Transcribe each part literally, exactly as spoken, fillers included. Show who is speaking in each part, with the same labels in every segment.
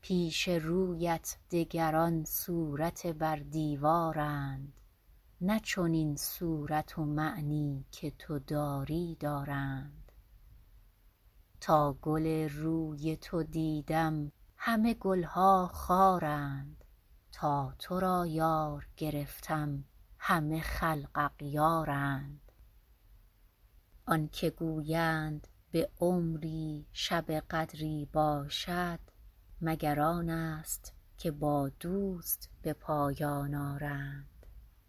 Speaker 1: پیش رویت دگران صورت بر دیوارند، نه چنین صورت و معنی که تو داری دارند. تا گل روی تو دیدم همه گلها خارند، تا تو را یار گرفتم همه خلق اغیارند. آن که گویند به عمری شب قدری باشد، مگر آن است که با دوست به پایان آرند.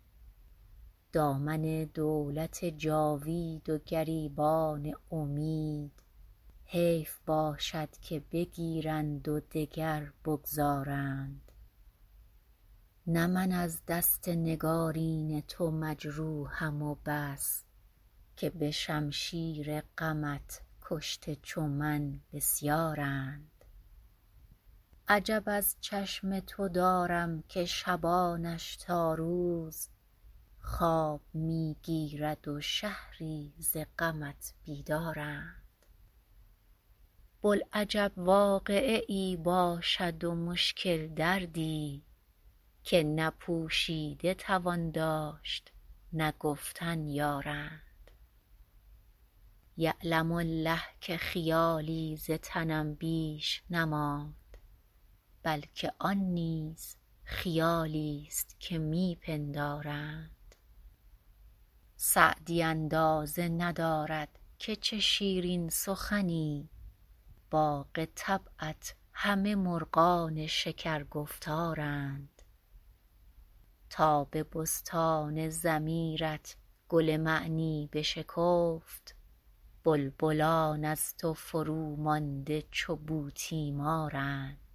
Speaker 1: دامن دولت جاوید و گریبان امید، حیف باشد که بگیرند و دگر بگذارند. نه من از دست نگارین تو مجروحم و بس، که به شمشیر غمت کشته چو من بسیارند. عجب از چشم تو دارم که شبانش تا روز، خواب می گیرد و شهری ز غمت بیدارند. بوالعجب واقعه ای باشد و مشکل دردی، که نه پوشیده توان داشت نه گفتن یارند. یعلم الله که خیالی ز تنم بیش نماند، بلکه آن نیز خیالی است که می پندارند. سعدی اندازه ندارد که چه شیرین سخنی، باغ طبعت همه مرغان شکر گفتارند. تا به بستان ضمیرت گل معنی بشکفت، بلبلان از تو فرومانده چو بوتیمارند.